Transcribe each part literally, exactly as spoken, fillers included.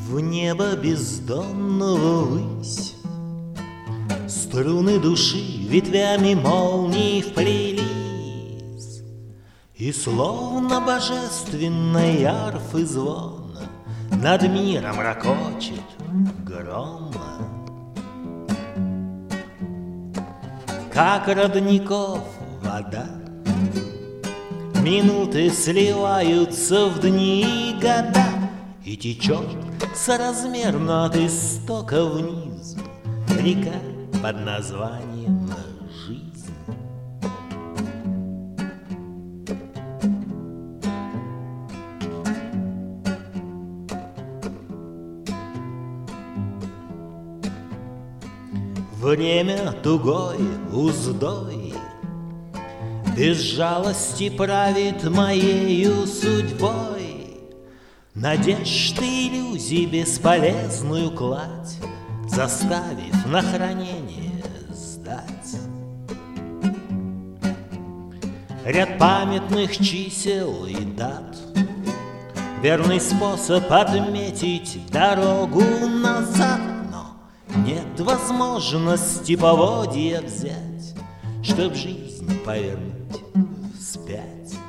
В небо бездонного высь струны души ветвями молний вплелись, и словно божественной арфы звон над миром ракочет гром. Как родников вода, минуты сливаются в дни и года, и течет соразмерно от истока вниз река под названием жизнь. Время тугой уздой без жалости правит моею судьбой, надежд и иллюзий бесполезную кладь заставив на хранение сдать. Ряд памятных чисел и дат, верный способ отметить дорогу назад, но нет возможности поводья взять, чтоб жизнь повернуть вспять.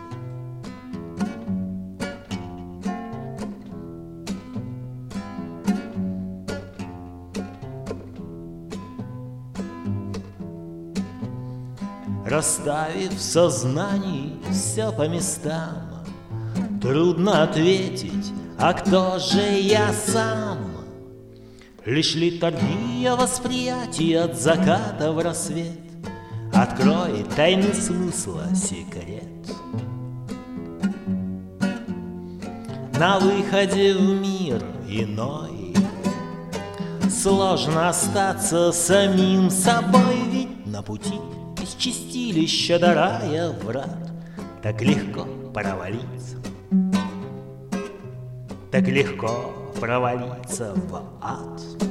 Расставив в сознании все по местам, трудно ответить, а кто же я сам? Лишь литургия восприятия от заката в рассвет откроет тайны смысла секрет. На выходе в мир иной сложно остаться самим собой, ведь на пути из чистилища до рая врат так легко провалиться, так легко провалиться в ад.